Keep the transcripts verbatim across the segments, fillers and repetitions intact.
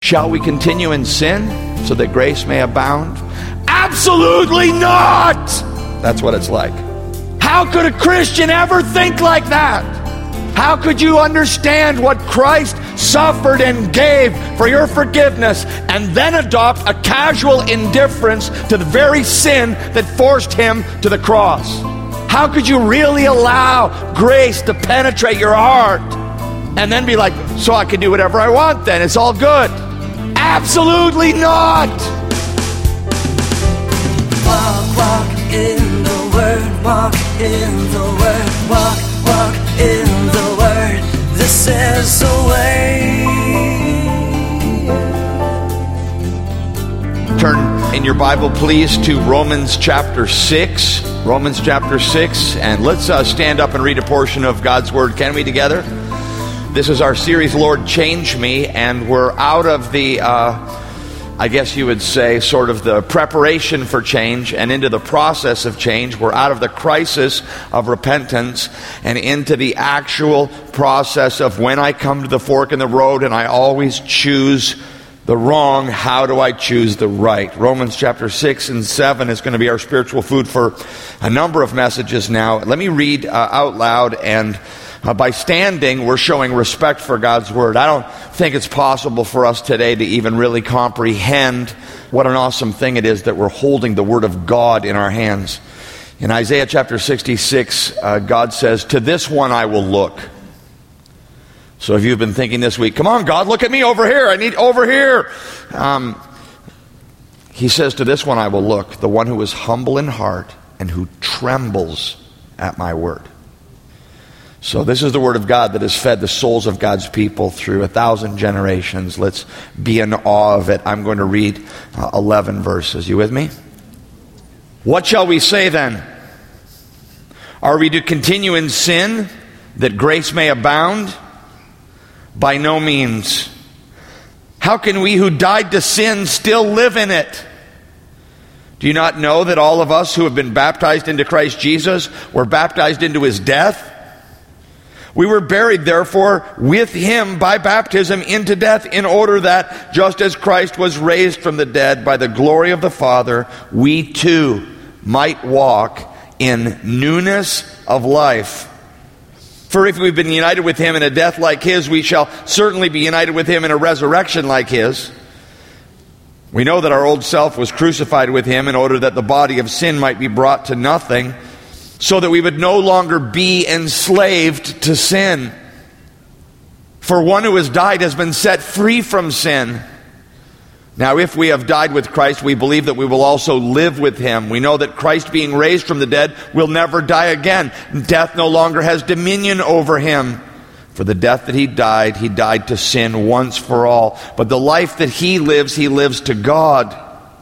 Shall we continue in sin so that grace may abound? Absolutely not! That's what it's like. How could a Christian ever think like that? How could you understand what Christ suffered and gave for your forgiveness and then adopt a casual indifference to the very sin that forced him to the cross? How could you really allow grace to penetrate your heart and then be like, so I can do whatever I want then, it's all good? Absolutely not! Walk, walk in the Word, walk in the Word, walk, walk in the Word. This is the way. Turn in your Bible, please, to Romans chapter six. Romans chapter six, and let's uh, stand up and read a portion of God's Word. Can we together? This is our series, Lord, Change Me, and we're out of the, uh, I guess you would say, sort of the preparation for change and into the process of change. We're out of the crisis of repentance and into the actual process of when I come to the fork in the road and I always choose the wrong, how do I choose the right? Romans chapter six and seven is going to be our spiritual food for a number of messages now. Let me read uh, out loud, and Uh, by standing, we're showing respect for God's Word. I don't think it's possible for us today to even really comprehend what an awesome thing it is that we're holding the Word of God in our hands. In Isaiah chapter sixty-six, uh, God says, "To this one I will look." So if you've been thinking this week, come on, God, look at me over here. I need over here. Um, he says, "To this one I will look, the one who is humble in heart and who trembles at my word." So this is the Word of God that has fed the souls of God's people through a thousand generations. Let's be in awe of it. I'm going to read uh, eleven verses. You with me? What shall we say then? Are we to continue in sin that grace may abound? By no means. How can we who died to sin still live in it? Do you not know that all of us who have been baptized into Christ Jesus were baptized into His death? We were buried, therefore, with Him by baptism into death, in order that, just as Christ was raised from the dead by the glory of the Father, we too might walk in newness of life. For if we've been united with Him in a death like His, we shall certainly be united with Him in a resurrection like His. We know that our old self was crucified with Him in order that the body of sin might be brought to nothing, so that we would no longer be enslaved to sin. For one who has died has been set free from sin. Now, if we have died with Christ, we believe that we will also live with Him. We know that Christ, being raised from the dead, will never die again. Death no longer has dominion over Him. For the death that He died, He died to sin once for all. But the life that He lives, He lives to God.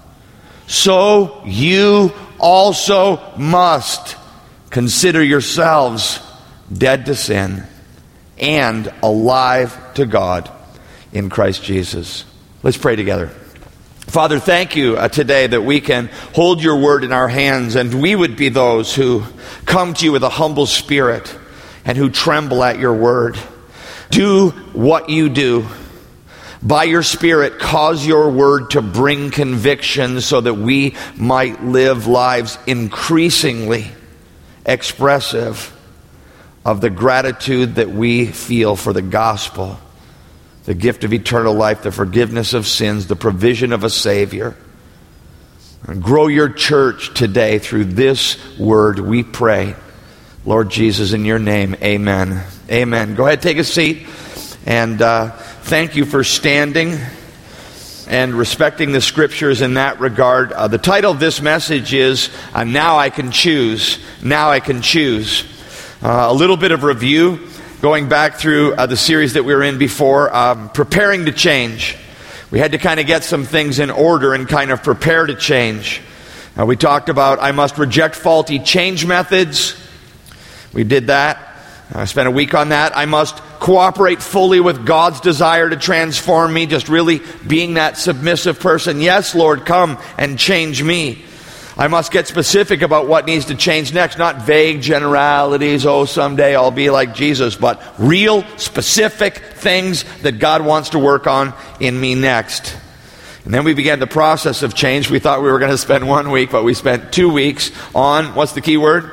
So you also must consider yourselves dead to sin and alive to God in Christ Jesus. Let's pray together. Father, thank you uh, today that we can hold your word in our hands, and we would be those who come to you with a humble spirit and who tremble at your word. Do what you do. By your Spirit, cause your word to bring conviction so that we might live lives increasingly expressive of the gratitude that we feel for the gospel, the gift of eternal life, the forgiveness of sins, the provision of a Savior. And grow your church today through this word, we pray. Lord Jesus, in your name, amen. Amen. Go ahead, take a seat. And uh, thank you for standing and respecting the scriptures in that regard. Uh, the title of this message is, uh, Now I Can Choose. Now I Can Choose. Uh, a little bit of review, going back through uh, the series that we were in before, um, Preparing to Change. We had to kind of get some things in order and kind of prepare to change. Uh, we talked about, I must reject faulty change methods. We did that. I spent a week on that. I must cooperate fully with God's desire to transform me, just really being that submissive person. Yes, Lord, come and change me. I must get specific about what needs to change next, not vague generalities, oh, someday I'll be like Jesus, but real, specific things that God wants to work on in me next. And then we began the process of change. We thought we were going to spend one week, but we spent two weeks on, what's the key word?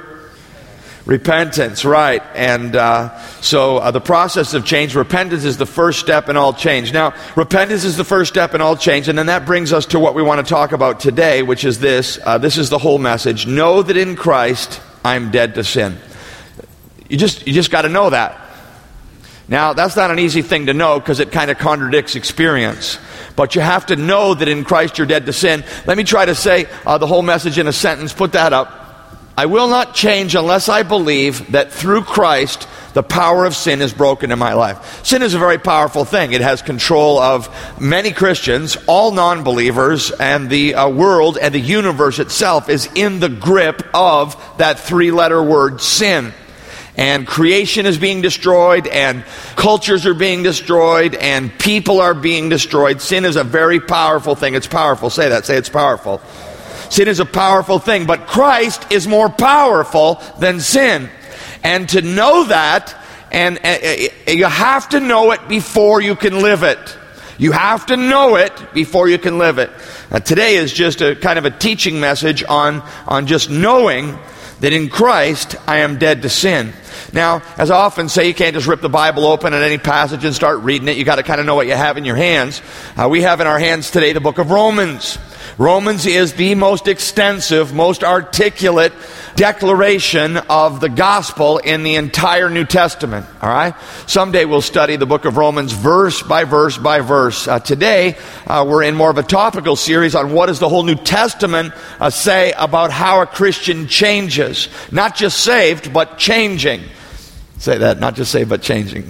Repentance, right. And uh, so uh, the process of change, repentance is the first step in all change. Now, repentance is the first step in all change, and then that brings us to what we want to talk about today, which is this. Uh, this is the whole message. Know that in Christ, I'm dead to sin. You just, you just got to know that. Now, that's not an easy thing to know because it kind of contradicts experience. But you have to know that in Christ you're dead to sin. Let me try to say uh, the whole message in a sentence. Put that up. I will not change unless I believe that through Christ the power of sin is broken in my life. Sin is a very powerful thing. It has control of many Christians, all non-believers, and the uh, world and the universe itself is in the grip of that three-letter word, sin. And creation is being destroyed, and cultures are being destroyed, and people are being destroyed. Sin is a very powerful thing. It's powerful. Say that. Say it's powerful. Sin is a powerful thing, but Christ is more powerful than sin. And to know that, and uh, you have to know it before you can live it. You have to know it before you can live it. Uh, today is just a kind of a teaching message on, on just knowing that in Christ I am dead to sin. Now, as I often say, you can't just rip the Bible open at any passage and start reading it. You got to kind of know what you have in your hands. Uh, we have in our hands today the book of Romans. Romans is the most extensive, most articulate declaration of the gospel in the entire New Testament. All right? Someday we'll study the book of Romans verse by verse by verse. Uh, today, uh, we're in more of a topical series on what does the whole New Testament uh, say about how a Christian changes. Not just saved, but changing. Say that, not just saved, but changing.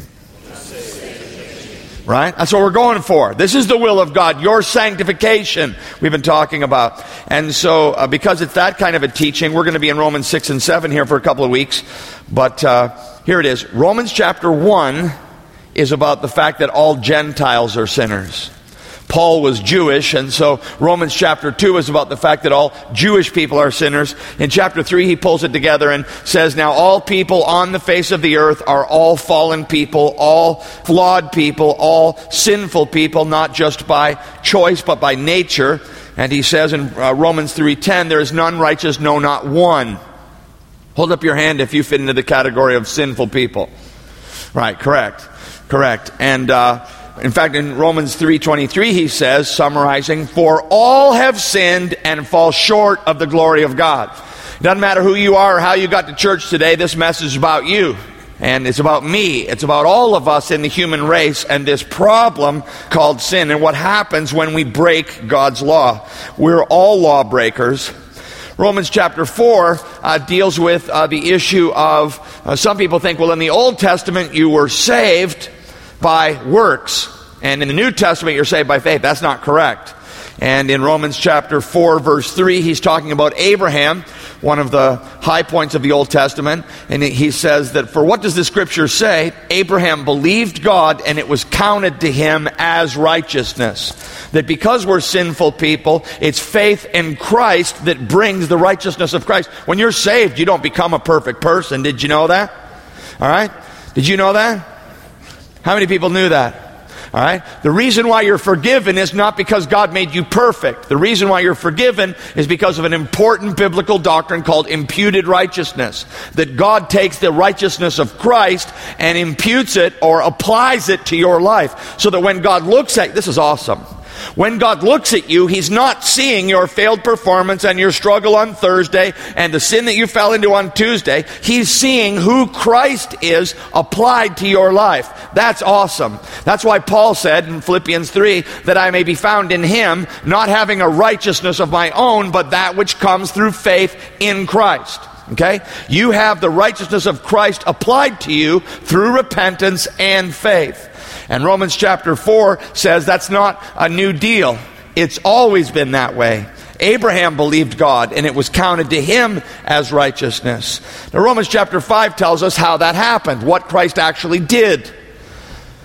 Right? That's what we're going for. This is the will of God, your sanctification we've been talking about. And so, uh, because it's that kind of a teaching, we're going to be in Romans six and seven here for a couple of weeks. But uh, here it is. Romans chapter one is about the fact that all Gentiles are sinners. Paul was Jewish, and so Romans chapter two is about the fact that all Jewish people are sinners. In chapter three, he pulls it together and says, now all people on the face of the earth are all fallen people, all flawed people, all sinful people, not just by choice, but by nature. And he says in uh, Romans three ten, there is none righteous, no, not one. Hold up your hand if you fit into the category of sinful people. Right, correct, correct. And, uh, in fact, in Romans three twenty-three, he says, summarizing, for all have sinned and fall short of the glory of God. It doesn't matter who you are or how you got to church today, this message is about you. And it's about me. It's about all of us in the human race and this problem called sin and what happens when we break God's law. We're all lawbreakers. Romans chapter four uh, deals with uh, the issue of, uh, some people think, well, in the Old Testament you were saved by works, and in the New Testament you're saved by faith. That's not correct. And in Romans chapter four verse three, he's talking about Abraham, one of the high points of the Old Testament, and he says that for what does the scripture say? Abraham believed God and it was counted to him as righteousness. That because we're sinful people, it's faith in Christ that brings the righteousness of Christ. When you're saved, you don't become a perfect person. Did you know that? All right? Did you know that? How many people knew that? All right? The reason why you're forgiven is not because God made you perfect. The reason why you're forgiven is because of an important biblical doctrine called imputed righteousness. That God takes the righteousness of Christ and imputes it or applies it to your life. So that when God looks at, this is awesome. When God looks at you, He's not seeing your failed performance and your struggle on Thursday and the sin that you fell into on Tuesday. He's seeing who Christ is applied to your life. That's awesome. That's why Paul said in Philippians three that I may be found in Him, not having a righteousness of my own, but that which comes through faith in Christ. Okay? You have the righteousness of Christ applied to you through repentance and faith. And Romans chapter four says that's not a new deal. It's always been that way. Abraham believed God and it was counted to him as righteousness. Now, Romans chapter five tells us how that happened, what Christ actually did.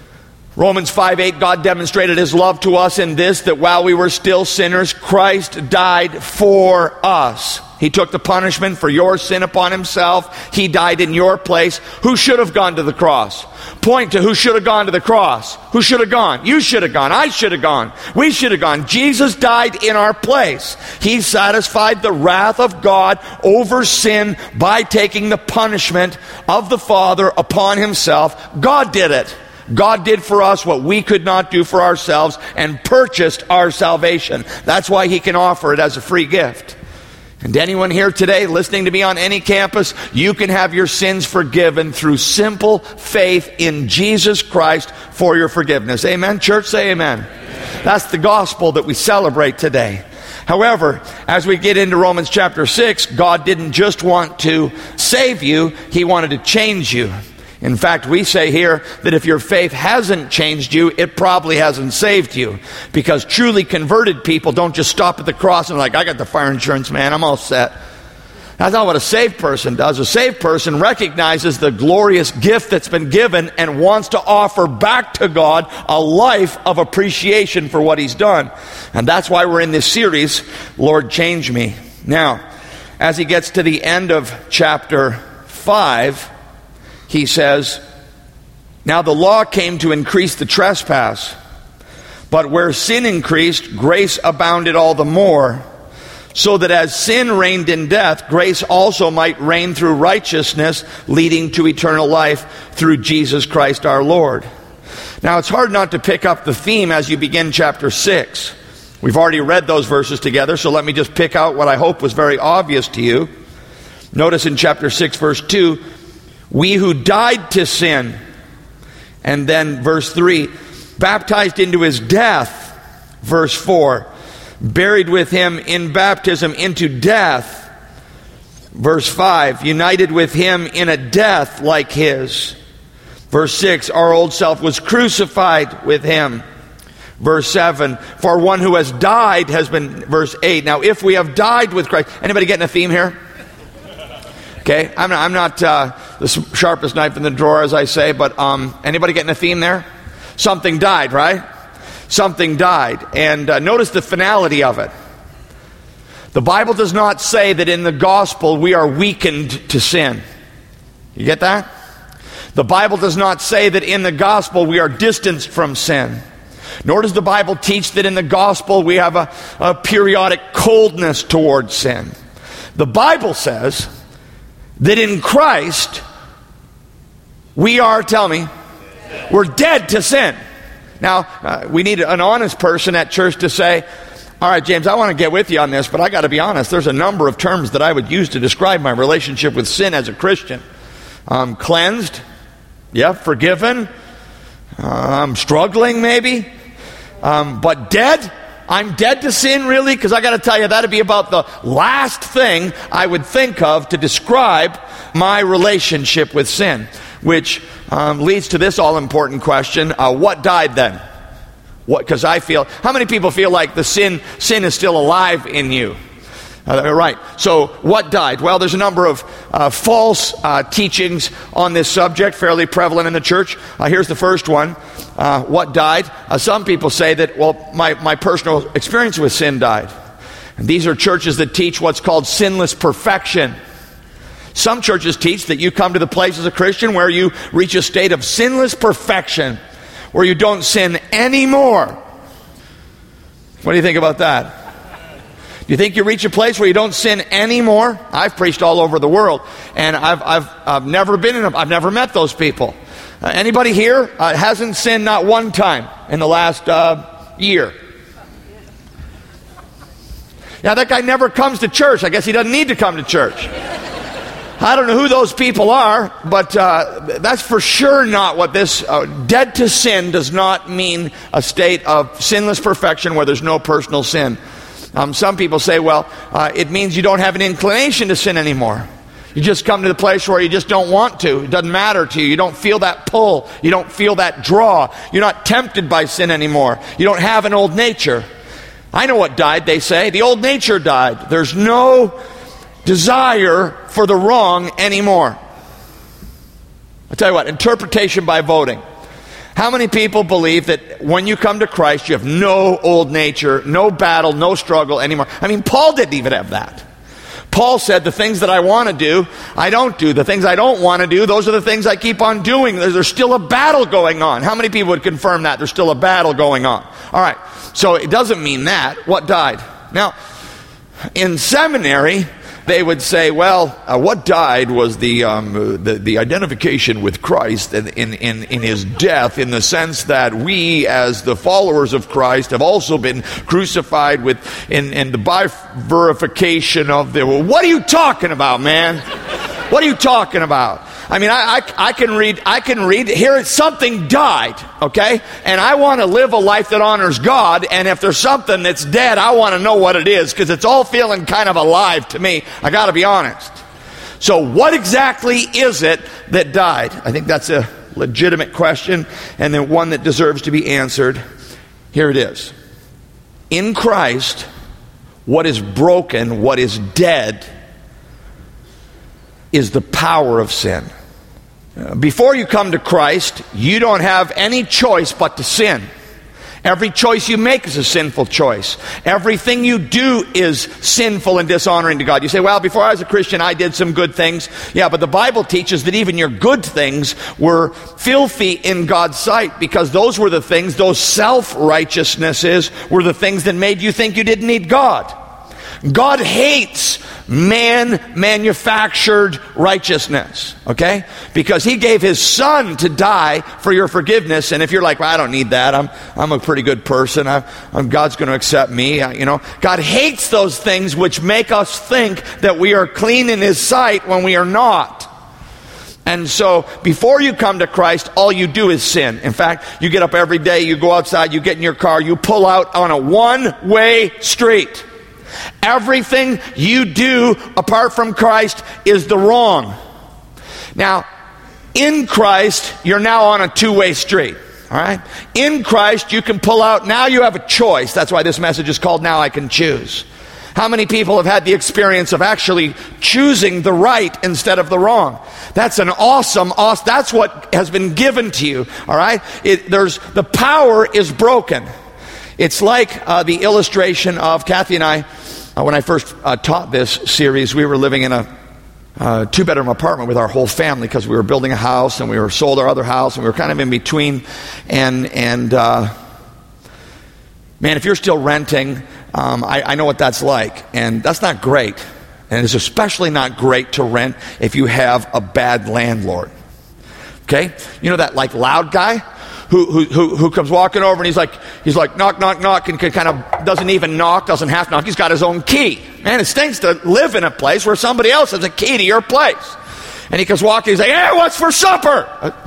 Romans five eight, God demonstrated his love to us in this, that while we were still sinners, Christ died for us. He took the punishment for your sin upon himself. He died in your place. Who should have gone to the cross? Point to who should have gone to the cross. Who should have gone? You should have gone. I should have gone. We should have gone. Jesus died in our place. He satisfied the wrath of God over sin by taking the punishment of the Father upon himself. God did it. God did for us what we could not do for ourselves and purchased our salvation. That's why he can offer it as a free gift. And anyone here today listening to me on any campus, you can have your sins forgiven through simple faith in Jesus Christ for your forgiveness. Amen? Church, say amen. Amen. That's the gospel that we celebrate today. However, as we get into Romans chapter six, God didn't just want to save you, he wanted to change you. In fact, we say here that if your faith hasn't changed you, it probably hasn't saved you. Because truly converted people don't just stop at the cross and like, I got the fire insurance, man, I'm all set. That's not what a saved person does. A saved person recognizes the glorious gift that's been given and wants to offer back to God a life of appreciation for what he's done. And that's why we're in this series, Lord, Change Me. Now, as he gets to the end of chapter five, he says, now the law came to increase the trespass, but where sin increased, grace abounded all the more, so that as sin reigned in death, grace also might reign through righteousness, leading to eternal life through Jesus Christ our Lord. Now it's hard not to pick up the theme as you begin chapter six. We've already read those verses together, so let me just pick out what I hope was very obvious to you. Notice in chapter six, verse two, we who died to sin, and then verse three, baptized into his death, verse four, buried with him in baptism into death, verse five, united with him in a death like his, verse six, our old self was crucified with him, verse seven, for one who has died has been, verse eight, now if we have died with Christ, anybody getting a theme here? Okay, I'm not, I'm not uh, the sharpest knife in the drawer, as I say, but um, anybody getting a theme there? Something died, right? Something died. And uh, notice the finality of it. The Bible does not say that in the gospel we are weakened to sin. You get that? The Bible does not say that in the gospel we are distanced from sin. Nor does the Bible teach that in the gospel we have a, a periodic coldness towards sin. The Bible says that in Christ, we are, tell me, we're dead to sin. Now, uh, we need an honest person at church to say, all right, James, I want to get with you on this, but I got to be honest, there's a number of terms that I would use to describe my relationship with sin as a Christian. Um, cleansed, yeah, forgiven, um, struggling maybe, um, but dead? I'm dead to sin, really? Because I got to tell you, that'd be about the last thing I would think of to describe my relationship with sin. Which um, leads to this all-important question, uh, what died then? What? Because I feel, how many people feel like the sin, sin is still alive in you? Uh, right. So what died? Well, there's a number of uh, false uh, teachings on this subject, fairly prevalent in the church. Uh, here's the first one. Uh, what died? Uh, some people say that, well, my, my personal experience with sin died. And these are churches that teach what's called sinless perfection. Some churches teach that you come to the place as a Christian where you reach a state of sinless perfection, where you don't sin anymore. What do you think about that? Do you think you reach a place where you don't sin anymore? I've preached all over the world, and I've I've, I've never been in. A, I've never met those people. Uh, anybody here uh, hasn't sinned not one time in the last uh, year? Yeah, that guy never comes to church. I guess he doesn't need to come to church. I don't know who those people are, but uh, that's for sure not what this uh, dead to sin does not mean a state of sinless perfection where there's no personal sin. Um, some people say, well, uh, it means you don't have an inclination to sin anymore. You just come to the place where you just don't want to. It doesn't matter to you. You don't feel that pull. You don't feel that draw. You're not tempted by sin anymore. You don't have an old nature. I know what died, they say. The old nature died. There's no desire for the wrong anymore. I'll tell you what, interpretation by voting. How many people believe that when you come to Christ, you have no old nature, no battle, no struggle anymore? I mean, Paul didn't even have that. Paul said, the things that I want to do, I don't do. The things I don't want to do, those are the things I keep on doing. There's still a battle going on. How many people would confirm that? There's still a battle going on. All right, so it doesn't mean that. What died? Now, in seminary, they would say, well, uh, what died was the, um, the the identification with Christ in, in, in, in his death, in the sense that we, as the followers of Christ, have also been crucified with in, in the bifurcation of the... Well, what are you talking about, man? What are you talking about? I mean, I, I, I can read, I can read, here something died, okay? And I want to live a life that honors God, and if there's something that's dead, I want to know what it is, because it's all feeling kind of alive to me. I got to be honest. So what exactly is it that died? I think that's a legitimate question, and then one that deserves to be answered. Here it is. In Christ, what is broken, what is dead, is the power of sin. Before you come to Christ, you don't have any choice but to sin. Every choice you make is a sinful choice. Everything you do is sinful and dishonoring to God. You say, well, before I was a Christian, I did some good things. Yeah, but the Bible teaches that even your good things were filthy in God's sight, because those were the things, those self-righteousnesses were the things that made you think you didn't need God. God hates man-manufactured righteousness, okay? Because he gave his son to die for your forgiveness. And if you're like, well, I don't need that. I'm I'm a pretty good person. I, I'm, God's going to accept me. I, you know, God hates those things which make us think that we are clean in his sight when we are not. And so before you come to Christ, all you do is sin. In fact, you get up every day, you go outside, you get in your car, you pull out on a one-way street. Everything you do apart from Christ is the wrong. Now, in Christ, you're now on a two-way street. All right? In Christ, you can pull out. Now you have a choice. That's why this message is called Now I Can Choose. How many people have had the experience of actually choosing the right instead of the wrong? That's an awesome, awesome, that's what has been given to you. All right? It, there's, the power is broken. It's like uh, the illustration of Kathy and I, uh, when I first uh, taught this series, we were living in a uh, two-bedroom apartment with our whole family, because we were building a house and we were sold our other house, and we were kind of in between. And, and uh, man, if you're still renting, um, I, I know what that's like. And that's not great. And it's especially not great to rent if you have a bad landlord. Okay? You know that like loud guy? Who, who who comes walking over and he's like, he's like, knock, knock, knock, and kind of doesn't even knock, doesn't half knock. He's got his own key. Man, it stinks to live in a place where somebody else has a key to your place. And he comes walking, he's like, hey, what's for supper?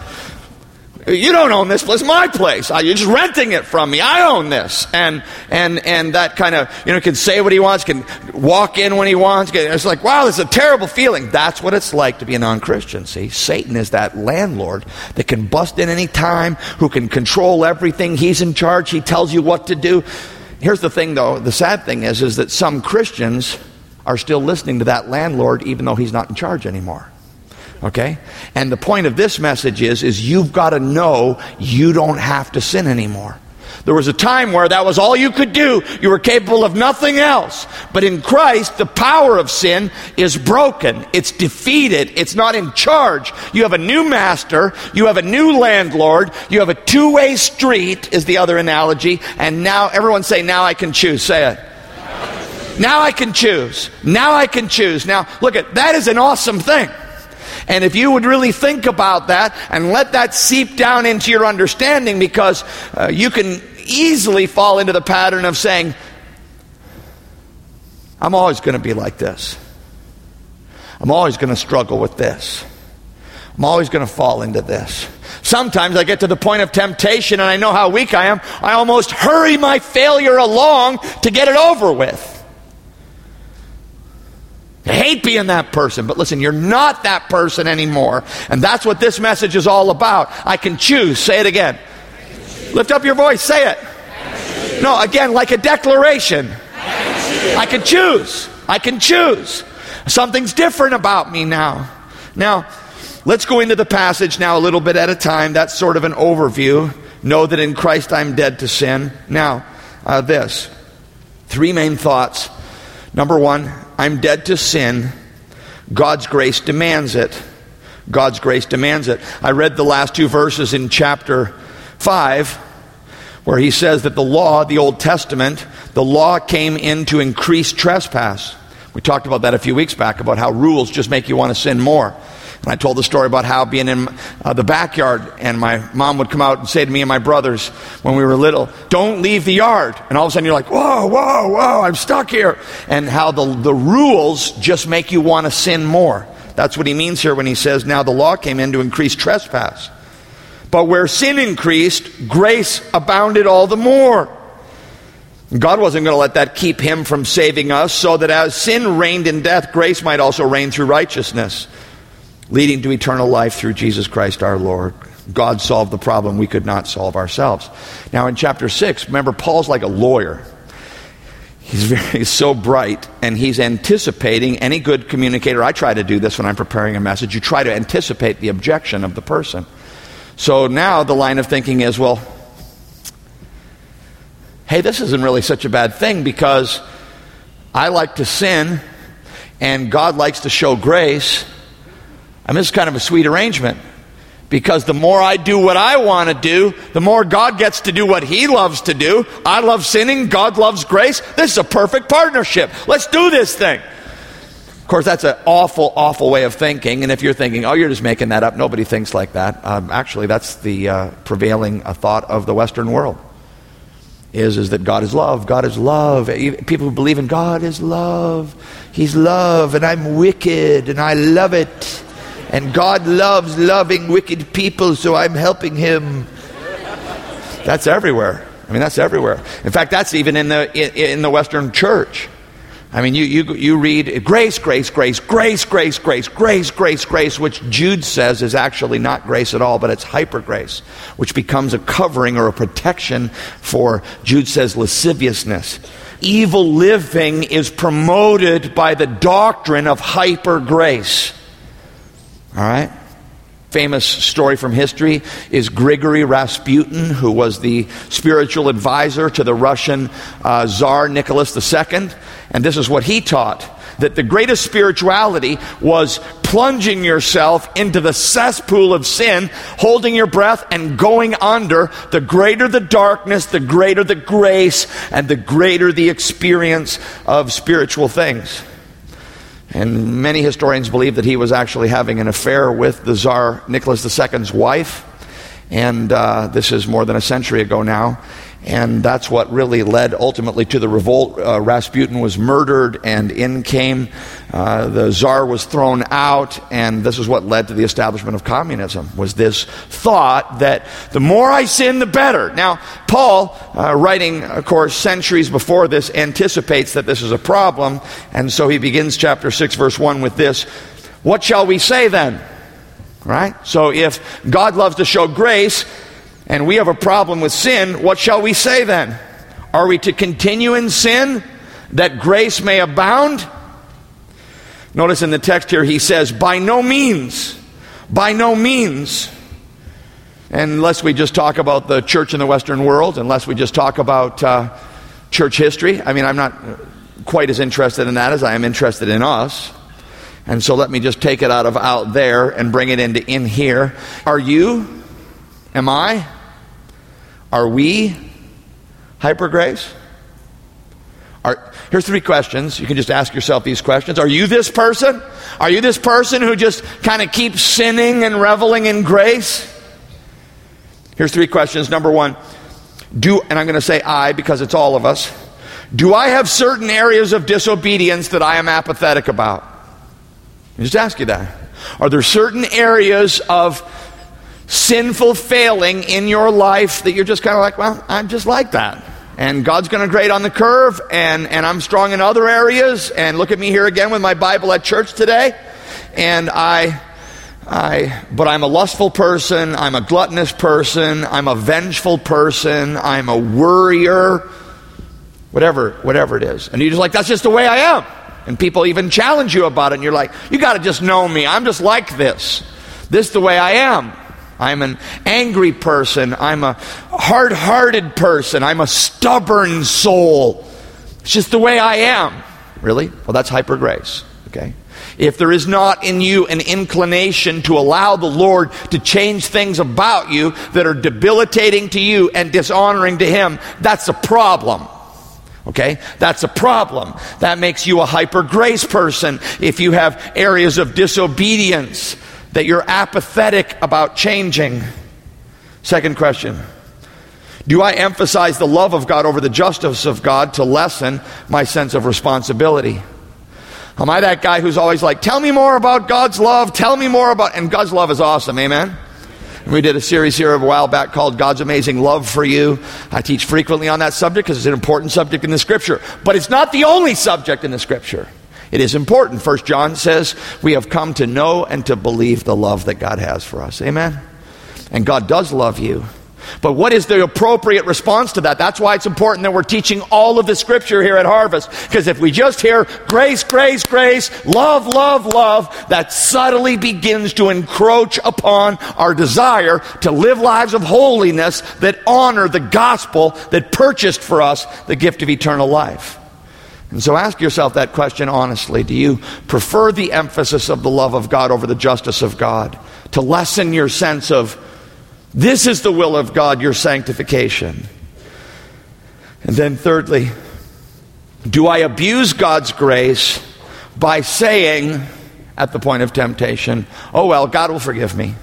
You don't own this place, it's my place. You're just renting it from me. I own this. And and and that kind of, you know, can say what he wants, can walk in when he wants. It's like, wow, this is a terrible feeling. That's what it's like to be a non-Christian. See, Satan is that landlord that can bust in any time, who can control everything. He's in charge. He tells you what to do. Here's the thing, though. The sad thing is, is that some Christians are still listening to that landlord even though he's not in charge anymore. Okay? And the point of this message is, is you've got to know you don't have to sin anymore. There was a time where that was all you could do. You were capable of nothing else. But in Christ, the power of sin is broken. It's defeated. It's not in charge. You have a new master. You have a new landlord. You have a two-way street, is the other analogy. And now, everyone say, now I can choose. Say it. Now I can choose. Now I can choose. Now, look at, that is an awesome thing. And if you would really think about that and let that seep down into your understanding, because uh, you can easily fall into the pattern of saying, I'm always going to be like this. I'm always going to struggle with this. I'm always going to fall into this. Sometimes I get to the point of temptation and I know how weak I am. I almost hurry my failure along to get it over with. I hate being that person, but listen, you're not that person anymore. And that's what this message is all about. I can choose. Say it again. Lift up your voice. Say it. No, again, like a declaration. I can choose. I can choose. Something's different about me now. Now, let's go into the passage now a little bit at a time. That's sort of an overview. Know that in Christ I'm dead to sin. Now, uh, this. Three main thoughts. Number one, I'm dead to sin. God's grace demands it. God's grace demands it. I read the last two verses in chapter five, where he says that the law, the Old Testament, the law came in to increase trespass. We talked about that a few weeks back, about how rules just make you want to sin more. And I told the story about how being in uh, the backyard, and my mom would come out and say to me and my brothers when we were little, don't leave the yard. And all of a sudden you're like, whoa, whoa, whoa, I'm stuck here. And how the, the rules just make you want to sin more. That's what he means here when he says, now the law came in to increase trespass. But where sin increased, grace abounded all the more. God wasn't going to let that keep him from saving us, so that as sin reigned in death, grace might also reign through righteousness, leading to eternal life through Jesus Christ our Lord. God solved the problem we could not solve ourselves. Now in chapter six, remember, Paul's like a lawyer. He's very he's so bright, and he's anticipating any good communicator. I try to do this when I'm preparing a message. You try to anticipate the objection of the person. So now the line of thinking is, well, hey, this isn't really such a bad thing, because I like to sin and God likes to show grace. I mean, this is kind of a sweet arrangement, because the more I do what I want to do, the more God gets to do what he loves to do. I love sinning, God loves grace. This is a perfect partnership. Let's do this thing. Of course, that's an awful, awful way of thinking. And if you're thinking, oh, you're just making that up, nobody thinks like that. Um, actually, that's the uh, prevailing uh, thought of the Western world. Is, is that God is love. God is love. People who believe in God is love. He's love, and I'm wicked, and I love it. And God loves loving wicked people, so I'm helping him. That's everywhere. I mean, that's everywhere. In fact, that's even in the in, in the Western church. I mean, you, you you read grace, grace, grace, grace, grace, grace, grace, grace, grace, which Jude says is actually not grace at all, but it's hyper grace, which becomes a covering or a protection for, Jude says, lasciviousness. Evil living is promoted by the doctrine of hyper grace. All right? Famous story from history is Grigory Rasputin, who was the spiritual advisor to the Russian uh, Tsar Nicholas the Second. And this is what he taught, that the greatest spirituality was plunging yourself into the cesspool of sin, holding your breath and going under. The greater the darkness, the greater the grace, and the greater the experience of spiritual things. And many historians believe that he was actually having an affair with the Tsar Nicholas the Second's wife. And uh, this is more than a century ago now. And that's what really led ultimately to the revolt. Uh, Rasputin was murdered, and in came uh, the Tsar was thrown out, and this is what led to the establishment of communism, was this thought that the more I sin, the better. Now, Paul, uh, writing, of course, centuries before this, anticipates that this is a problem, and so he begins chapter six, verse one with this: what shall we say then? Right? So if God loves to show grace, and we have a problem with sin, what shall we say then? Are we to continue in sin that grace may abound? Notice in the text here he says, by no means. By no means. And unless we just talk about the church in the Western world, unless we just talk about uh, church history, I mean, I'm not quite as interested in that as I am interested in us. And so let me just take it out of out there and bring it into in here. Are you? Am I? Are we hyper grace? Are, here's three questions. You can just ask yourself these questions. Are you this person? Are you this person who just kind of keeps sinning and reveling in grace? Here's three questions. Number one, do, and I'm going to say I because it's all of us. Do I have certain areas of disobedience that I am apathetic about? Just ask you that. Are there certain areas of sinful failing in your life that you're just kind of like, well, I'm just like that, and God's going to grade on the curve, and, and I'm strong in other areas, and look at me here again with my Bible at church today, and I, I, but I'm a lustful person, I'm a gluttonous person, I'm a vengeful person, I'm a worrier, whatever, whatever it is, and you're just like, that's just the way I am. And people even challenge you about it, and you're like, you got to just know me. I'm just like this. This is the way I am. I'm an angry person. I'm a hard-hearted person. I'm a stubborn soul. It's just the way I am. Really? Well, that's hyper grace. Okay? If there is not in you an inclination to allow the Lord to change things about you that are debilitating to you and dishonoring to Him, that's a problem. Okay? That's a problem. That makes you a hyper grace person. If you have areas of disobedience that you're apathetic about changing. Second question. Do I emphasize the love of God over the justice of God to lessen my sense of responsibility? Am I that guy who's always like, tell me more about God's love, tell me more about... And God's love is awesome, amen? We did a series here a while back called God's Amazing Love for You. I teach frequently on that subject because it's an important subject in the Scripture. But it's not the only subject in the Scripture. It is important. First John says, we have come to know and to believe the love that God has for us. Amen? And God does love you. But what is the appropriate response to that? That's why it's important that we're teaching all of the Scripture here at Harvest. Because if we just hear grace, grace, grace, love, love, love, that subtly begins to encroach upon our desire to live lives of holiness that honor the gospel that purchased for us the gift of eternal life. And so ask yourself that question honestly. Do you prefer the emphasis of the love of God over the justice of God to lessen your sense of this is the will of God, your sanctification? And then thirdly, do I abuse God's grace by saying at the point of temptation, oh well, God will forgive me?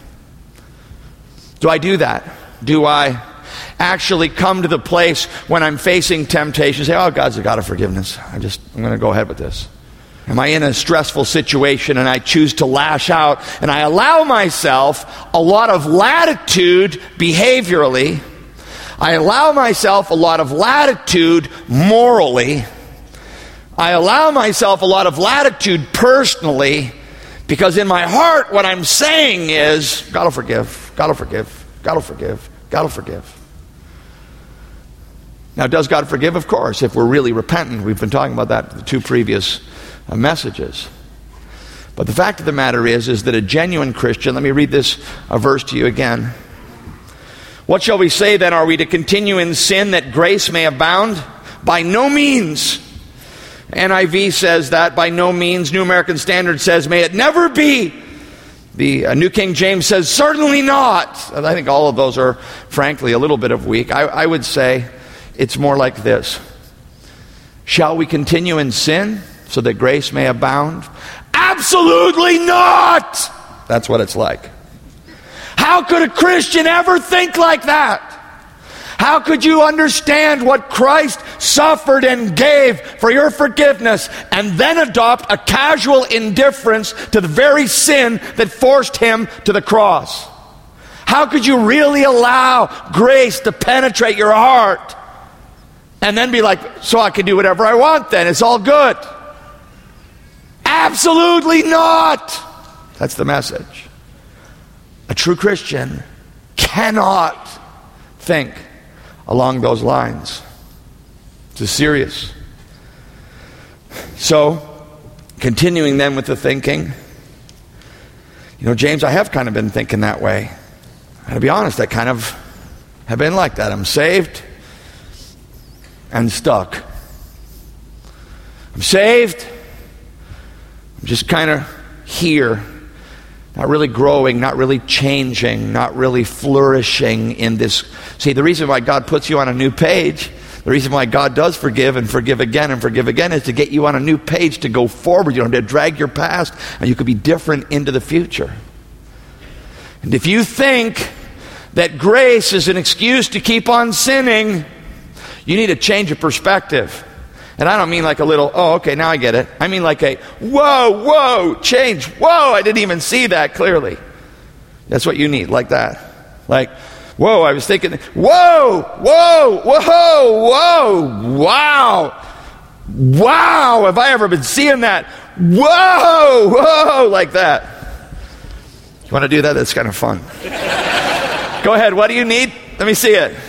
Do I do that? Do I actually come to the place when I'm facing temptation, say, oh, God's a God of forgiveness. I just, I'm going to go ahead with this. Am I in a stressful situation and I choose to lash out and I allow myself a lot of latitude behaviorally? I allow myself a lot of latitude morally. I allow myself a lot of latitude personally, because in my heart what I'm saying is, God will forgive, God will forgive, God will forgive, God will forgive. Now, does God forgive? Of course, if we're really repentant. We've been talking about that in the two previous uh, messages. But the fact of the matter is, is that a genuine Christian, let me read this uh, verse to you again. What shall we say then? Are we to continue in sin that grace may abound? By no means. N I V says that, by no means. New American Standard says, may it never be. The uh, New King James says, certainly not. And I think all of those are, frankly, a little bit of weak. I, I would say it's more like this. Shall we continue in sin so that grace may abound? Absolutely not! That's what it's like. How could a Christian ever think like that? How could you understand what Christ suffered and gave for your forgiveness and then adopt a casual indifference to the very sin that forced him to the cross? How could you really allow grace to penetrate your heart and then be like, so I can do whatever I want then, it's all good? Absolutely not! That's the message. A true Christian cannot think along those lines. It's serious. So, continuing then with the thinking, you know, James, I have kind of been thinking that way. And to be honest, I kind of have been like that. I'm saved and stuck. I'm saved. I'm just kind of here. Not really growing, not really changing, not really flourishing in this. See, the reason why God puts you on a new page, the reason why God does forgive and forgive again and forgive again is to get you on a new page to go forward. You don't have to drag your past, and you could be different into the future. And if you think that grace is an excuse to keep on sinning, you need a change of perspective. And I don't mean like a little, oh, okay, now I get it. I mean like a, whoa, whoa, change. Whoa, I didn't even see that clearly. That's what you need, like that. Like, whoa, I was thinking, whoa, whoa, whoa, whoa, wow. Wow, have I ever been seeing that? Whoa, whoa, like that. You want to do that? That's kind of fun. Go ahead, what do you need? Let me see it.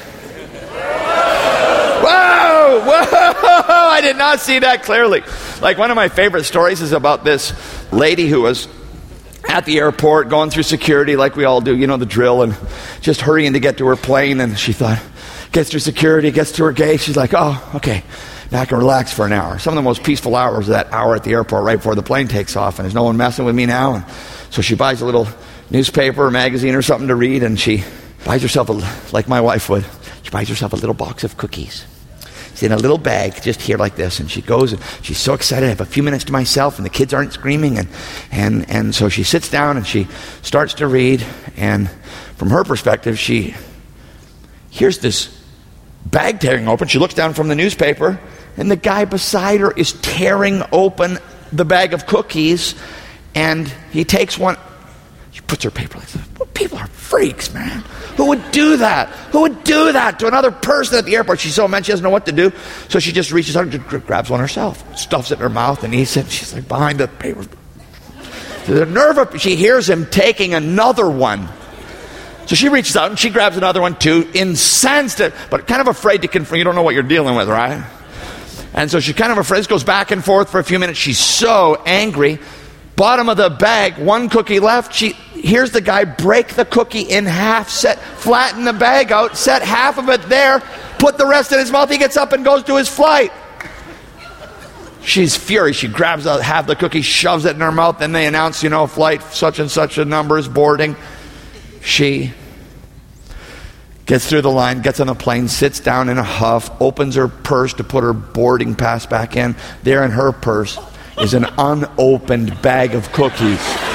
Whoa, whoa, I did not see that clearly. Like, one of my favorite stories is about this lady who was at the airport, going through security like we all do, you know the drill, and just hurrying to get to her plane. And she thought, gets through security, gets to her gate. She's like, oh, okay, now I can relax for an hour. Some of the most peaceful hours are that hour at the airport right before the plane takes off, and there's no one messing with me now. And so she buys a little newspaper or magazine or something to read, and she buys herself, a, like my wife would, she buys herself a little box of cookies. It's in a little bag just here like this, and she goes and she's so excited. I have a few minutes to myself and the kids aren't screaming, and and and so she sits down and she starts to read, and from her perspective she hears this bag tearing open. She looks down from the newspaper, and the guy beside her is tearing open the bag of cookies, and he takes one. She puts her paper like this. Well, people are freaks, man. Who would do that? Who would do that to another person at the airport? She's so mad she doesn't know what to do. So she just reaches out and just grabs one herself, stuffs it in her mouth, and eats it. She's like behind the paper. The nerve of, she hears him taking another one. So she reaches out and she grabs another one too, incensed, but kind of afraid to confront. You don't know what you're dealing with, right? And so she's kind of afraid. This goes back and forth for a few minutes. She's so angry. Bottom of the bag, one cookie left. She hears the guy break the cookie in half, set, flatten the bag out, set half of it there, put the rest in his mouth. He gets up and goes to his flight. She's furious. She grabs out half the cookie, shoves it in her mouth. Then they announce, you know, flight such and such a number is boarding. She gets through the line, gets on the plane, sits down in a huff, opens her purse to put her boarding pass back in. There in her purse is an unopened bag of cookies.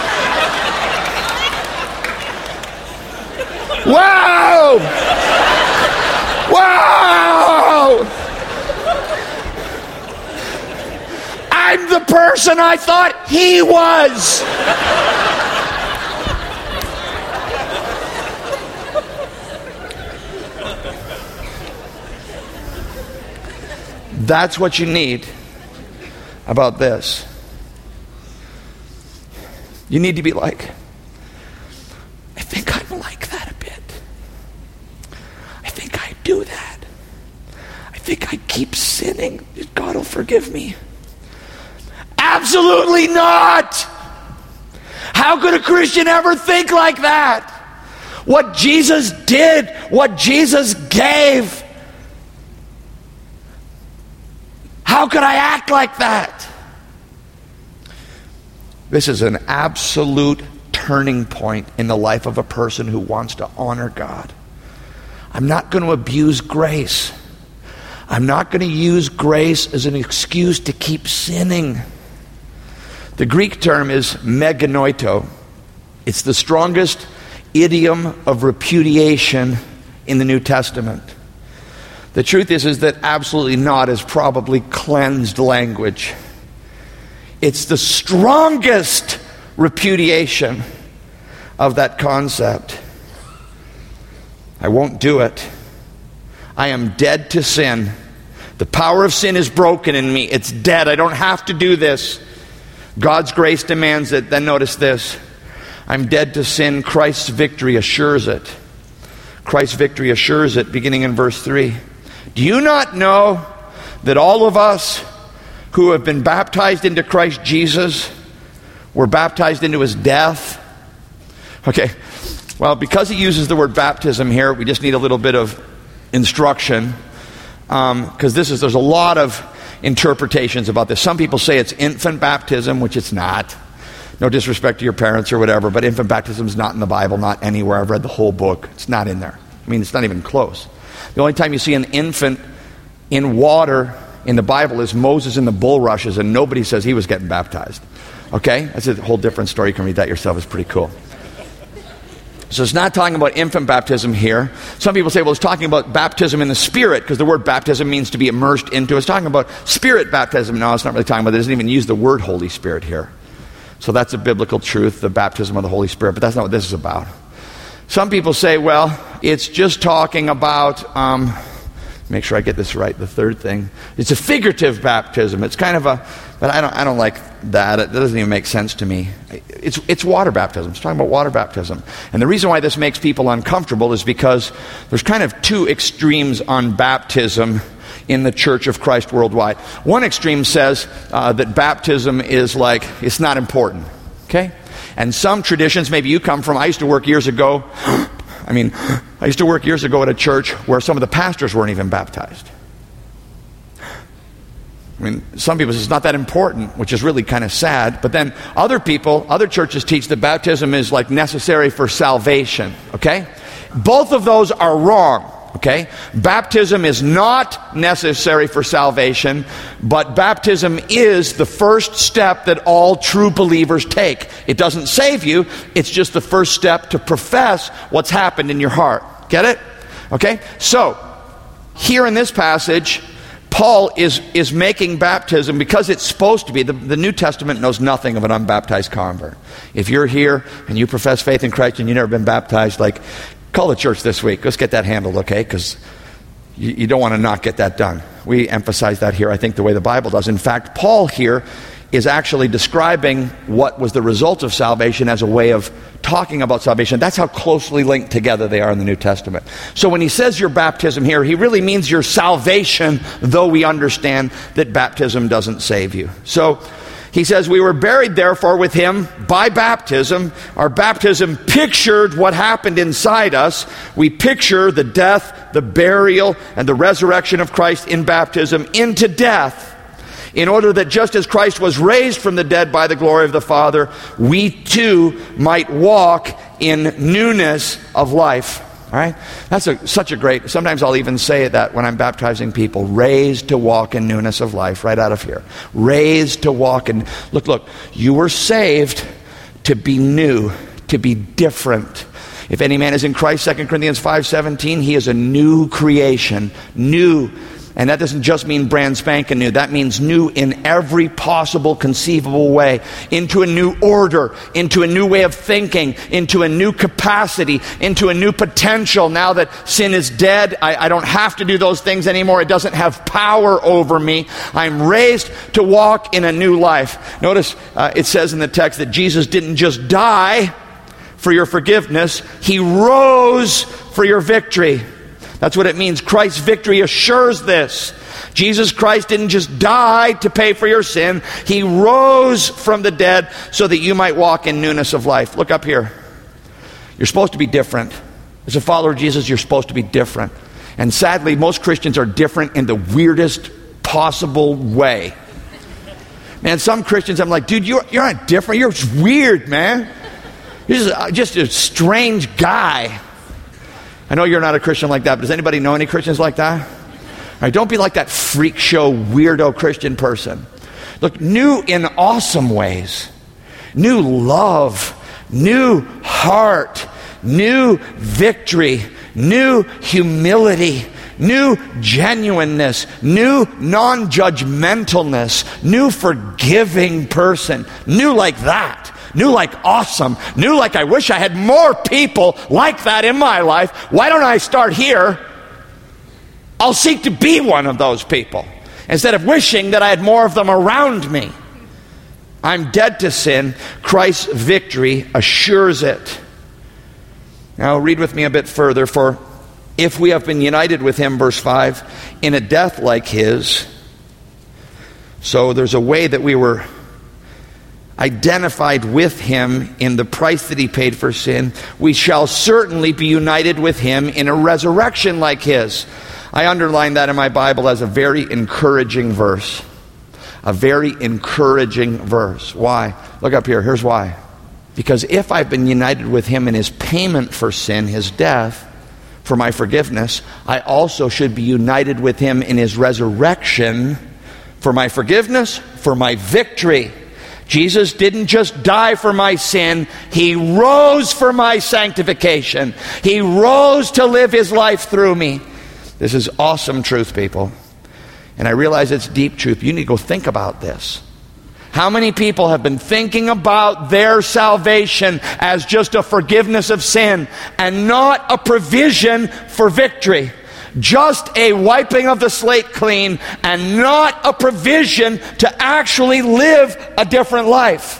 Wow! Wow! I'm the person I thought he was! That's what you need about this. You need to be like, I think I'm like that a bit. I think I do that. I think I keep sinning. God will forgive me. Absolutely not! How could a Christian ever think like that? What Jesus did, what Jesus gave. How could I act like that? This is an absolute turning point in the life of a person who wants to honor God. I'm not going to abuse grace. I'm not going to use grace as an excuse to keep sinning. The Greek term is meganoito. It's the strongest idiom of repudiation in the New Testament. The truth is, is that absolutely not is probably cleansed language. It's the strongest repudiation of that concept. I won't do it. I am dead to sin. The power of sin is broken in me. It's dead. I don't have to do this. God's grace demands it. Then notice this. I'm dead to sin. Christ's victory assures it. Christ's victory assures it, beginning in verse three. Do you not know that all of us who have been baptized into Christ Jesus were baptized into his death? Okay, well, because he uses the word baptism here, we just need a little bit of instruction, because um, this is there's a lot of interpretations about this. Some people say it's infant baptism, which it's not. No disrespect to your parents or whatever, but infant baptism is not in the Bible, not anywhere. I've read the whole book. It's not in there. I mean, it's not even close. The only time you see an infant in water in the Bible is Moses in the bulrushes, and nobody says he was getting baptized. Okay? That's a whole different story. You can read that yourself. It's pretty cool. So it's not talking about infant baptism here. Some people say, well, it's talking about baptism in the Spirit, because the word baptism means to be immersed into. It's talking about Spirit baptism. No, it's not really talking about it. It doesn't even use the word Holy Spirit here. So that's a biblical truth, the baptism of the Holy Spirit, but that's not what this is about. Some people say, well, it's just talking about, um, make sure I get this right, the third thing. It's a figurative baptism. It's kind of a, but I don't I don't like that. It doesn't even make sense to me. It's it's water baptism. It's talking about water baptism. And the reason why this makes people uncomfortable is because there's kind of two extremes on baptism in the Church of Christ worldwide. One extreme says uh, that baptism is like, it's not important. Okay? And some traditions, maybe you come from, I used to work years ago, I mean, I used to work years ago at a church where some of the pastors weren't even baptized. I mean, some people say it's not that important, which is really kind of sad. But then other people, other churches teach that baptism is like necessary for salvation, okay? Both of those are wrong, okay? Baptism is not necessary for salvation, but baptism is the first step that all true believers take. It doesn't save you, it's just the first step to profess what's happened in your heart. Get it? Okay? So, here in this passage, Paul is, is making baptism, because it's supposed to be, the, the New Testament knows nothing of an unbaptized convert. If you're here and you profess faith in Christ and you've never been baptized, like, call the church this week. Let's get that handled, okay? Because you, you don't want to not get that done. We emphasize that here, I think, the way the Bible does. In fact, Paul here is actually describing what was the result of salvation as a way of talking about salvation. That's how closely linked together they are in the New Testament. So when he says your baptism here, he really means your salvation, though we understand that baptism doesn't save you. So he says, we were buried therefore with him by baptism. Our baptism pictured what happened inside us. We picture the death, the burial, and the resurrection of Christ in baptism into death, in order that just as Christ was raised from the dead by the glory of the Father, we too might walk in newness of life. All right? That's a, such a great, sometimes I'll even say that when I'm baptizing people, raised to walk in newness of life, right out of here. Raised to walk in, look, look, you were saved to be new, to be different. If any man is in Christ, Second Corinthians five seventeen, he is a new creation, new. And that doesn't just mean brand spanking new. That means new in every possible conceivable way. Into a new order, into a new way of thinking, into a new capacity, into a new potential. Now that sin is dead, I, I don't have to do those things anymore. It doesn't have power over me. I'm raised to walk in a new life. Notice uh, it says in the text that Jesus didn't just die for your forgiveness. He rose for your victory. That's what it means. Christ's victory assures this. Jesus Christ didn't just die to pay for your sin. He rose from the dead so that you might walk in newness of life. Look up here. You're supposed to be different. As a follower of Jesus, you're supposed to be different. And sadly, most Christians are different in the weirdest possible way. Man, some Christians, I'm like, dude, you're, you're not different. You're just weird, man. You're just, just a strange guy. I know you're not a Christian like that, but does anybody know any Christians like that? All right, don't be like that freak show, weirdo Christian person. Look, new in awesome ways. New love, new heart, new victory, new humility, new genuineness, new non-judgmentalness, new forgiving person, new like that. New like awesome. New like I wish I had more people like that in my life. Why don't I start here? I'll seek to be one of those people instead of wishing that I had more of them around me. I'm dead to sin. Christ's victory assures it. Now read with me a bit further. For if we have been united with him, verse five, in a death like his, so there's a way that we were identified with him in the price that he paid for sin, we shall certainly be united with him in a resurrection like his. I underline that in my Bible as a very encouraging verse. A very encouraging verse. Why? Look up here. Here's why. Because if I've been united with him in his payment for sin, his death, for my forgiveness, I also should be united with him in his resurrection for my forgiveness, for my victory. Jesus didn't just die for my sin, he rose for my sanctification. He rose to live his life through me. This is awesome truth, people. And I realize it's deep truth. You need to go think about this. How many people have been thinking about their salvation as just a forgiveness of sin and not a provision for victory? Just a wiping of the slate clean and not a provision to actually live a different life.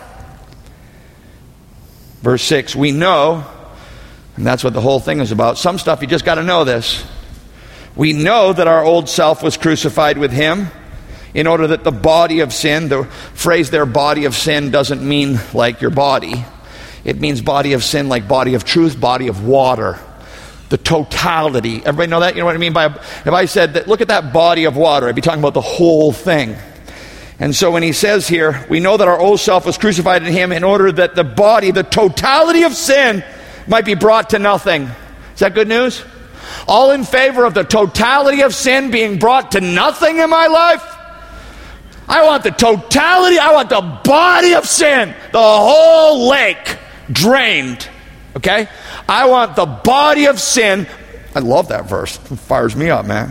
Verse six, we know, and that's what the whole thing is about. Some stuff you just got to know this. We know that our old self was crucified with him in order that the body of sin, the phrase there, body of sin, doesn't mean like your body. It means body of sin, like body of truth, body of water. The totality. Everybody know that? You know what I mean by, if I said that, look at that body of water, I'd be talking about the whole thing. And so when he says here, we know that our old self was crucified in him in order that the body, the totality of sin, might be brought to nothing. Is that good news? All in favor of the totality of sin being brought to nothing in my life? I want the totality, I want the body of sin, the whole lake drained. Okay? I want the body of sin. I love that verse. It fires me up, man.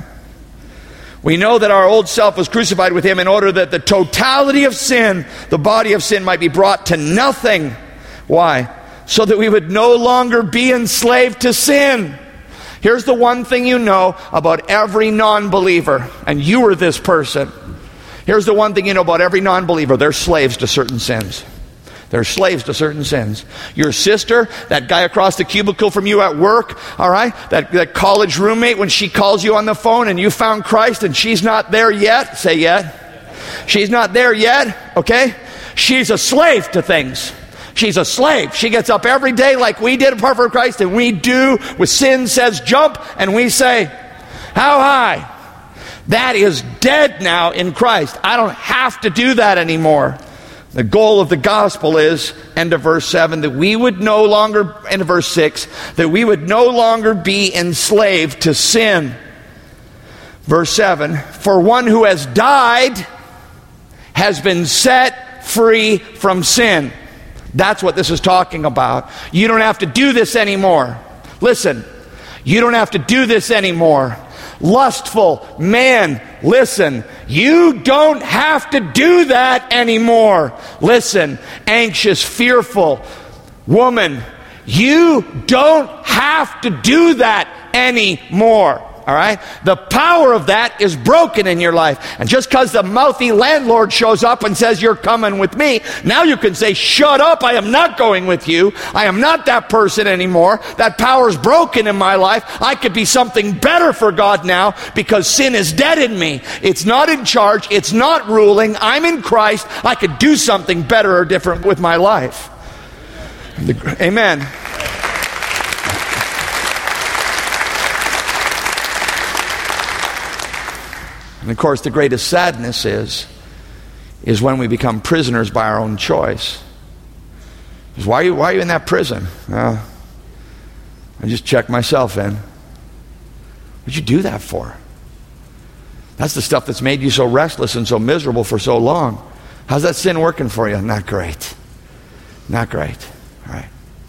We know that our old self was crucified with him in order that the totality of sin, the body of sin, might be brought to nothing. Why? So that we would no longer be enslaved to sin. Here's the one thing you know about every non-believer, and you are this person. Here's the one thing you know about every non-believer. They're slaves to certain sins. They're slaves to certain sins. Your sister, that guy across the cubicle from you at work, all right? That, that college roommate, when she calls you on the phone and you found Christ and she's not there yet, say yet. She's not there yet, okay? She's a slave to things. She's a slave. She gets up every day like we did apart from Christ, and we do with sin says jump, and we say, how high? That is dead now in Christ. I don't have to do that anymore. The goal of the gospel is, end of verse seven, that we would no longer, end of verse six, that we would no longer be enslaved to sin. Verse seven, for one who has died has been set free from sin. That's what this is talking about. You don't have to do this anymore. Listen, you don't have to do this anymore. Lustful man, listen, you don't have to do that anymore. Listen, anxious, fearful woman, you don't have to do that anymore. All right? The power of that is broken in your life. And just because the mouthy landlord shows up and says, you're coming with me, now you can say, shut up, I am not going with you. I am not that person anymore. That power is broken in my life. I could be something better for God now because sin is dead in me. It's not in charge. It's not ruling. I'm in Christ. I could do something better or different with my life. The, amen. And of course, the greatest sadness is, is when we become prisoners by our own choice. Why are you, why are you in that prison? Well, I just checked myself in. What'd you do that for? That's the stuff that's made you so restless and so miserable for so long. How's that sin working for you? Not great. Not great. All right.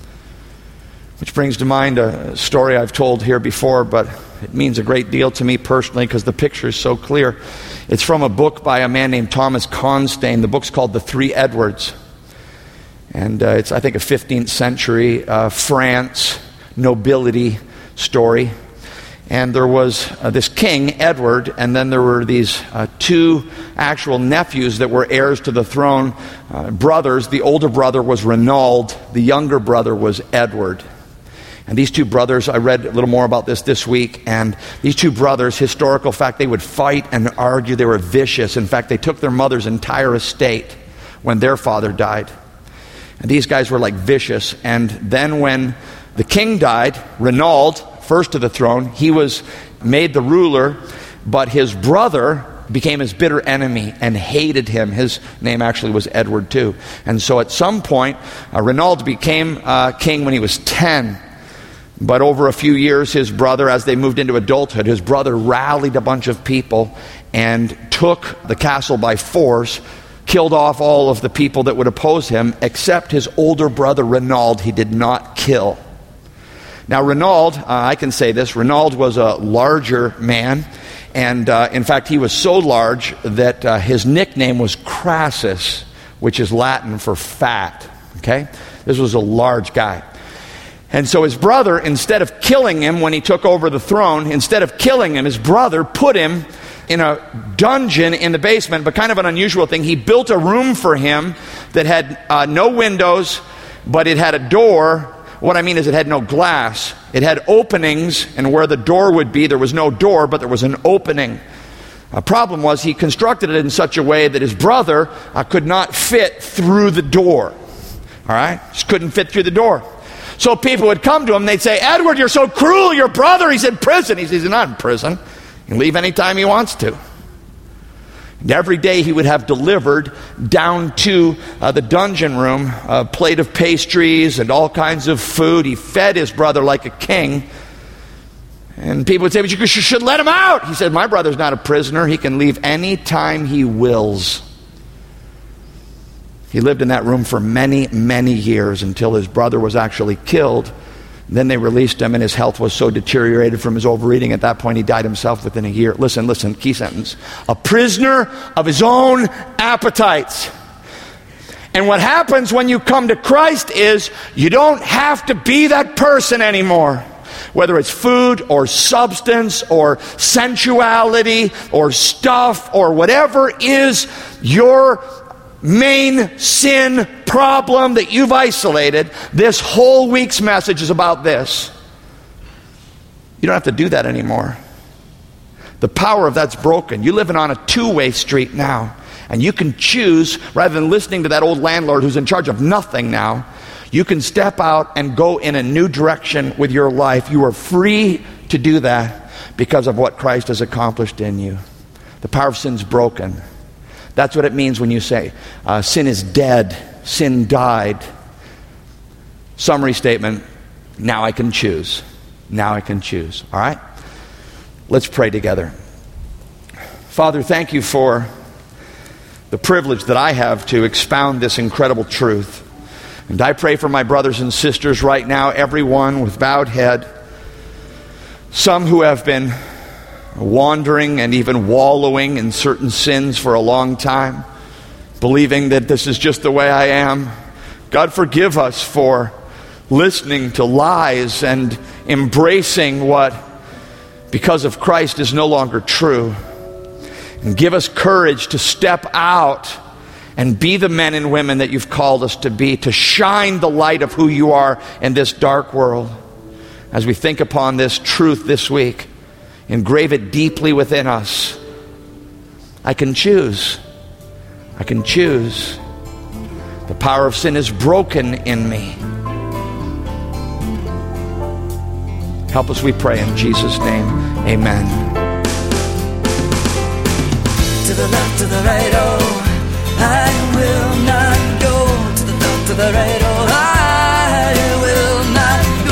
Which brings to mind a story I've told here before, but it means a great deal to me personally because the picture is so clear. It's from a book by a man named Thomas Constable. The book's called The Three Edwards. And uh, it's, I think, a fifteenth century uh, France nobility story. And there was uh, this king, Edward, and then there were these uh, two actual nephews that were heirs to the throne, uh, brothers. The older brother was Renaud. The younger brother was Edward. And these two brothers, I read a little more about this this week, and these two brothers, historical fact, they would fight and argue. They were vicious. In fact, they took their mother's entire estate when their father died. And these guys were like vicious. And then when the king died, Renaud, first to the throne, he was made the ruler, but his brother became his bitter enemy and hated him. His name actually was Edward too. And so at some point, uh, Renaud became uh, king when he was ten. But over a few years, his brother, as they moved into adulthood, his brother rallied a bunch of people and took the castle by force, killed off all of the people that would oppose him, except his older brother Renaud he did not kill. Now Renaud, uh, I can say this, Renaud was a larger man, and uh, in fact he was so large that uh, his nickname was Crassus, which is Latin for fat. Okay? This was a large guy. And so his brother, instead of killing him when he took over the throne, instead of killing him, his brother put him in a dungeon in the basement, but kind of an unusual thing. He built a room for him that had uh, no windows, but it had a door. What I mean is it had no glass. It had openings, and where the door would be, there was no door, but there was an opening. A problem was he constructed it in such a way that his brother uh, could not fit through the door. All right? Just couldn't fit through the door. So people would come to him, they'd say, Edward, you're so cruel, your brother, he's in prison. He says, he's not in prison. He can leave anytime he wants to. And every day he would have delivered down to uh, the dungeon room a plate of pastries and all kinds of food. He fed his brother like a king. And people would say, but you should let him out. He said, my brother's not a prisoner. He can leave any time he wills. He lived in that room for many, many years until his brother was actually killed. Then they released him, and his health was so deteriorated from his overeating. At that point, he died himself within a year. Listen, listen, key sentence. A prisoner of his own appetites. And what happens when you come to Christ is you don't have to be that person anymore. Whether it's food or substance or sensuality or stuff or whatever is your main sin problem that you've isolated, this whole week's message is about this. You don't have to do that anymore. The power of that's broken. You're living on a two-way street now. And you can choose, rather than listening to that old landlord who's in charge of nothing now, you can step out and go in a new direction with your life. You are free to do that because of what Christ has accomplished in you. The power of sin's broken. That's what it means when you say, uh, sin is dead, sin died. Summary statement, now I can choose. Now I can choose. All right? Let's pray together. Father, thank you for the privilege that I have to expound this incredible truth. And I pray for my brothers and sisters right now, everyone with bowed head, some who have been wandering and even wallowing in certain sins for a long time, believing that this is just the way I am. God, forgive us for listening to lies and embracing what, because of Christ, is no longer true. And give us courage to step out and be the men and women that you've called us to be, to shine the light of who you are in this dark world. As we think upon this truth this week, engrave it deeply within us. I can choose. I can choose. The power of sin is broken in me. Help us, we pray, in Jesus' name. Amen. To the left, to the right, oh, I will not go. To the left, to the right, oh, I will not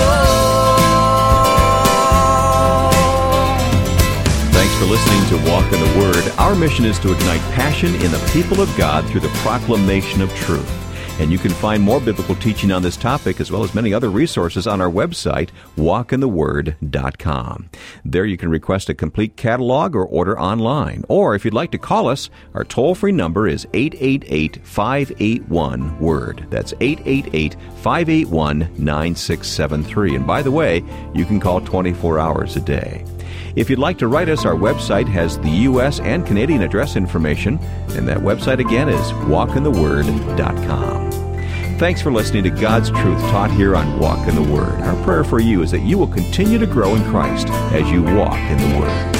go. Thanks for listening to Walk in the Word. Our mission is to ignite passion in the people of God through the proclamation of truth. And you can find more biblical teaching on this topic, as well as many other resources, on our website, walk in the word dot com. There you can request a complete catalog or order online. Or if you'd like to call us, our toll-free number is eight eight eight, five eight one, WORD. That's eight eight eight, five eight one, nine six seven three. And by the way, you can call twenty-four hours a day. If you'd like to write us, our website has the U S and Canadian address information, and that website again is walk in the word dot com. Thanks for listening to God's Truth taught here on Walk in the Word. Our prayer for you is that you will continue to grow in Christ as you walk in the Word.